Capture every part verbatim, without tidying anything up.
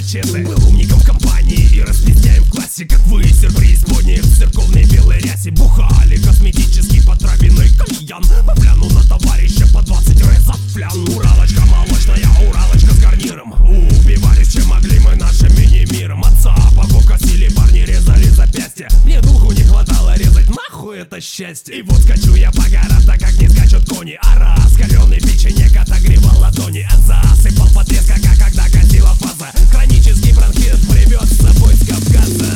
мачете. Был умником в компании и распизняем в классе, как вы, сюрприз пони в церковной белой рясе. Бухали косметический потравенный кальян, по фляну на товарища по двадцать резов флян. Уралочка молочная, уралочка с гарниром. Убивались чем могли мы нашим мини-миром. Отца папу косили, парни резали запястья. Мне духу не хватало резать, нахуй это счастье. И вот скачу я по горам, так как не скачут кони. А раскаленный печенек отогревал ладони. А засыпал потреском, как когда катила фаза. Хронический бронхит привез с собой с Кавказа.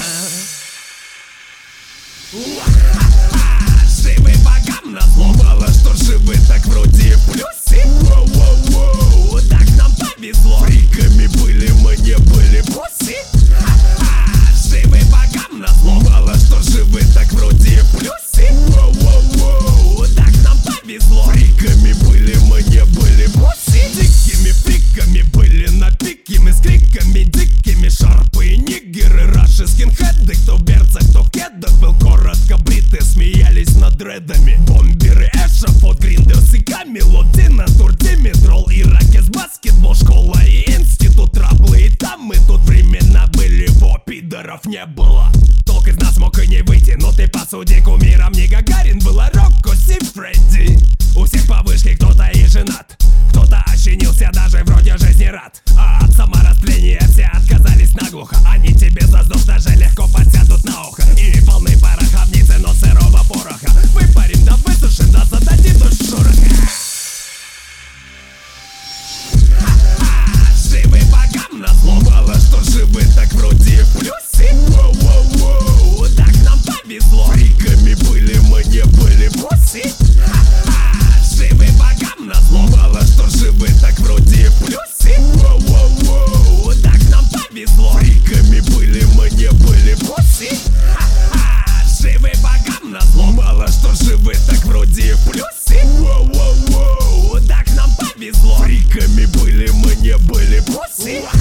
Живы богам назло, мало что живы, так вроде плюсы. Воу-воу-воу, так нам повезло. Фриками были, мы не были пуси. Живы богам назло, мало что живы, так вроде плюсы. Воу-воу-воу, так нам повезло. Фриками были, мы не были пуси. Дикими фриками были на пике, мы с криками дикими. Шарпы, нигеры, раши, скинхеды. Кто в берцах, кто в кедах, был коротко бриты, смеялись над дредами. Бомберы, эшафот, гриндерс и камелот. Динатур, димедрол, иракес, баскетбол, школа и институт. Траблы и там мы тут времена были, во пидоров не было. Толк из нас мог и не выйти, но ты посуди, кумиром не Гагарин, была Рокко Си Фредди. У всех по вышке кто-то и женат, кто-то ощенился, даже вроде жизни рад. А от саморастления все отказались наглухо. Они тебе за сдох даже легко подсядут на ухо. И полны пороховницы, но сырого пороха. Выпарим да высушим, да зададим душ шороха. Живы богам назло, мало что живы, так вроде плюсы. Воу-воу-воу, так нам повезло. Фриками были, мы не были пуси. Живы богам назло, мало что живы, так вроде плюсы. Воу-воу-воу, так нам повезло. Фриками были, мы не были пуси. Живы богам назло, мало что живы, так вроде плюсы. Воу-воу-воу, так нам повезло. Фриками были, мы не были пуси.